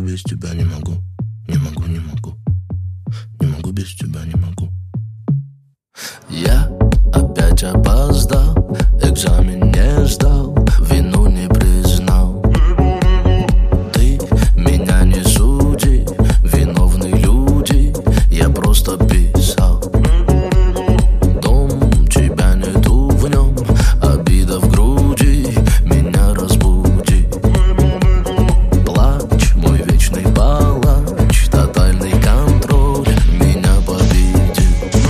без тебя, не могу. Не могу, не могу. Не могу без тебя, не могу. Я опять опоздал, экзамен не сдал, вину не признал. Ты меня не суди, виновны люди, я просто писал. Дом, тебя нету в нем, обида в груди меня разбуди. Плач, мой вечный палач, тотальный контроль меня победил.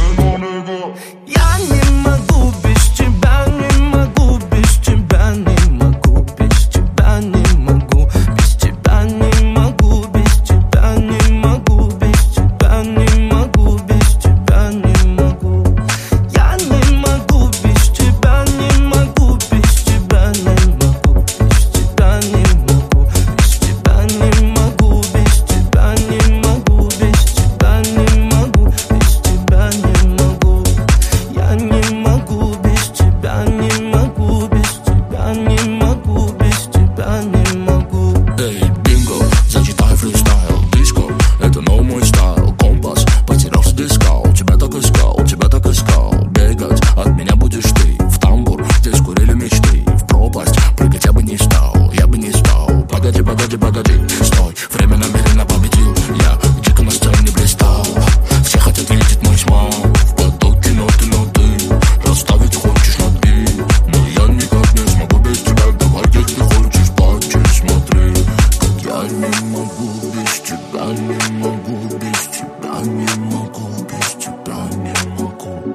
Я не могу без тебя, не могу без тебя, не могу без тебя, не могу без тебя, не могу без тебя, не могу без тебя, не могу без тебя, не могу. Я не могу без тебя, не могу без тебя, не могу без тебя, не могу без тебя, не могу без тебя, не могу без тебя, не могу без тебя, не могу. Я не могу без тебя, не могу без тебя, не могу без тебя, не могу. Эй, бинго, зачитай фристайл, диско, это новый мой стайл. Компас, потерялся, дискал, тебя так искал, бегать от меня будешь ты. В тамбур, здесь курили мечты, в пропасть прыгать я бы не стал, Погоди, погоди, погоди, стой, время намеренно победил. Я дико на сцене блистал, все хотят видеть мой смайл. В потоке ноты, расставить хочешь на дни, но я никак не смогу без тебя. Давай, если хочешь, плачь, смотри, как я не могу без тебя, не могу без тебя, не могу без тебя, не могу.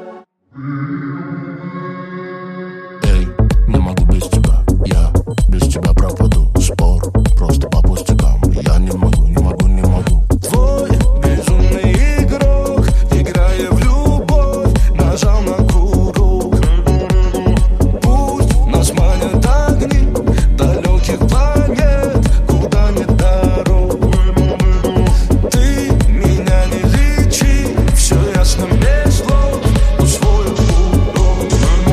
Эй, не могу без тебя, я без тебя пропаду. Спор просто по пустякам, я не могу, не могу, не могу. Твой безумный игрок, играя в любовь, нажал на курок. Пусть нас манят огни далеких планет, куда нет дорог. Ты меня не лечи, все ясно без слов, усвоил урок.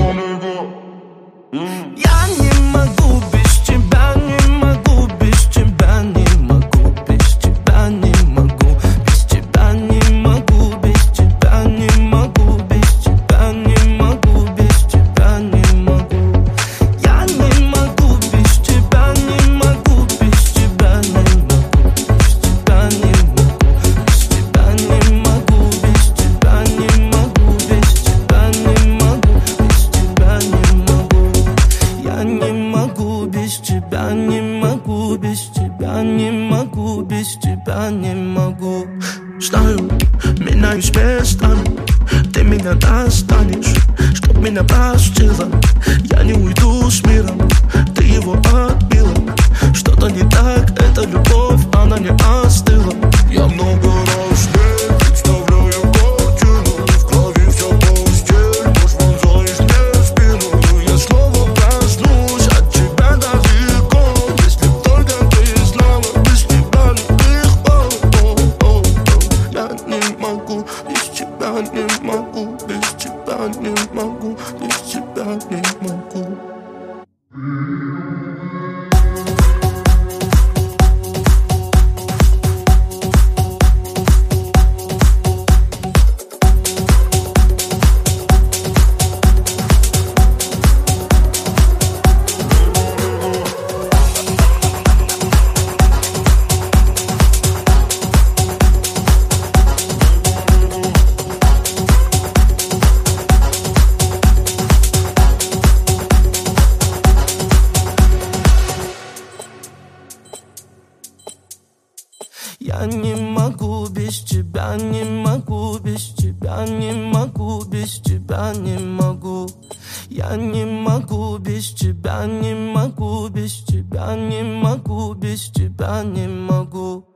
Я не могу без тебя, не могу без тебя, не могу без тебя, не могу без тебя, не могу без тебя, не могу без тебя, не могу без тебя, не могу. Я не могу без тебя, не могу без тебя, не могу без тебя, не могу без тебя, не могу без тебя, не могу без тебя, не могу без тебя, не могу. Я не могу без тебя, не могу без тебя, не могу без тебя, не могу. Знаю, меняюсь местами, ты меня достанешь, чтоб меня простила. Я не уйду с миром, ты его отбила. Что-то не так, эта любовь, она не остыла. Я много раз не представляю картину, в крови вся постель, нож вонзаешь мне в спину. Я снова проснусь от тебя далеко, если б только ты знала, без тебя легко. Я не могу без тебя, не могу без тебя, не могу без тебя, не могу. Я не могу без тебя, не могу без тебя, не могу без тебя, не могу. Я не могу без тебя, не могу без тебя, не могу без тебя, не могу.